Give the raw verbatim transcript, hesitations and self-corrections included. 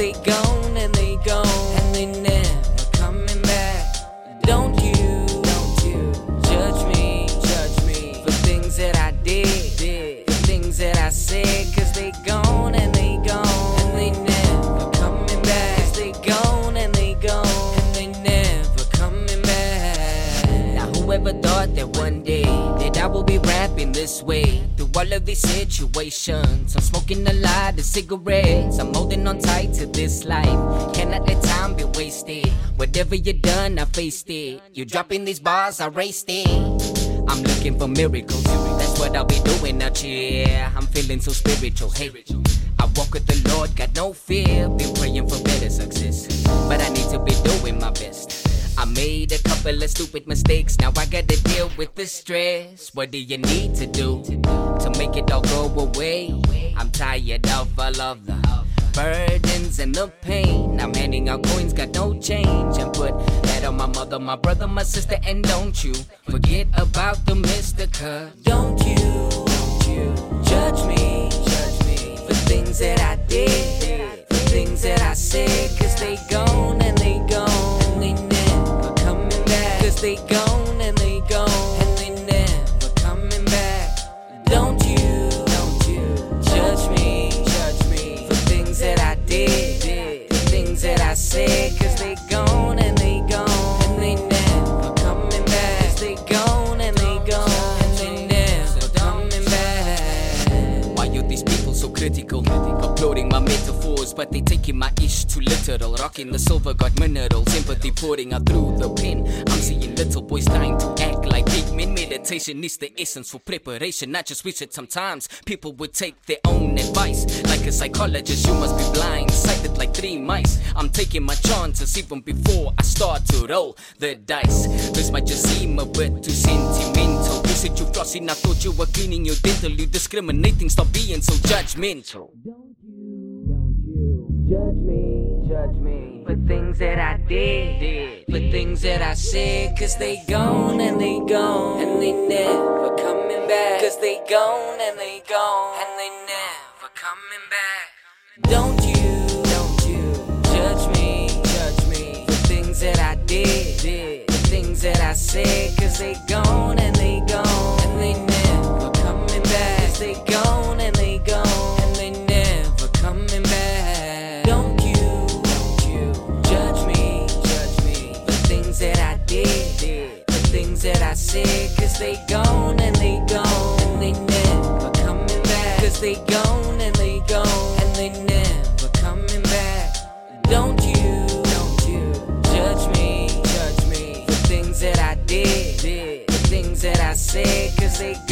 they gone and they gone and they never coming back. Don't you, don't you judge me, judge me for things that I did, did for things that I said, cause they gone and they gone and they never coming back. Cause they gone and they gone and they never coming back. Now whoever thought that one day that I will be rapping this way through all of these situations? I'm smoking a lot of cigarettes, I'm holding on tight to this life, cannot let time be wasted. Whatever you done, I faced it. You dropping these bars, I raced it. I'm looking for miracles, that's what I'll be doing out here. I'm feeling so spiritual, hey, I walk with the Lord, got no fear. Been praying for better success, but I need to be doing my best. I made a couple of stupid mistakes, now I gotta deal with the stress. What do you need to do to make it all go away? I'm tired of all of the burdens and the pain. I'm handing out coins, got no change, and put that on my mother, my brother, my sister, and don't you forget about the mystical. Don't you, don't you judge me, judge me for things that I did, for things that I said, cause they gone and they gone and they never coming back. Cause they gone and they gone and they never coming back. Don't you, don't you judge me, judge me for things that I did, for things that I said, cause they gone and they gone and they never coming back. Cause they gone and they gone and they never coming back. Why are these people so critical? Uploading my metaphors, but they taking my ish too literal. Rocking the silver, got minerals, sympathy pouring out through the pen. I'm seeing little boys dying to act like big men. Meditation is the essence for preparation. I just wish that sometimes people would take their own advice. Like a psychologist, you must be blind sighted like three mice. I'm taking my chances even before I start to roll the dice. This might just seem a bit too sentimental. You said you flossing, I thought you were cleaning your dental. You discriminating, stop being so judgmental. Don't you, don't you judge me, judge me for things that I did, did for things that I said, cause they gone and they gone and they never coming back. Cause they gone and they gone and they never coming back. Don't you, don't you judge me, judge me for things that I did, did for things that I said, cause they gone and they gone and they never coming back. Cause they gone and they gone and they never coming back. Don't you, don't you judge me, judge me for things that I did, did for things that I said, cause they gone and they gone and they never coming back. Cause they gone and they gone and they never coming back. Don't you, don't you judge me, judge me for things that I did, did for things that I said, cause they